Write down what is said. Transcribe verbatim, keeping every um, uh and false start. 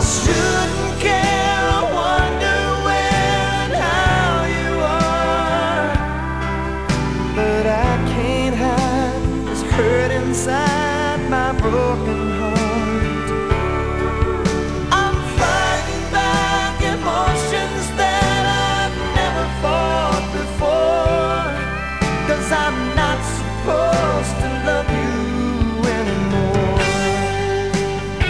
shouldn't care, I wonder where and how you are. But I can't hide this hurt inside.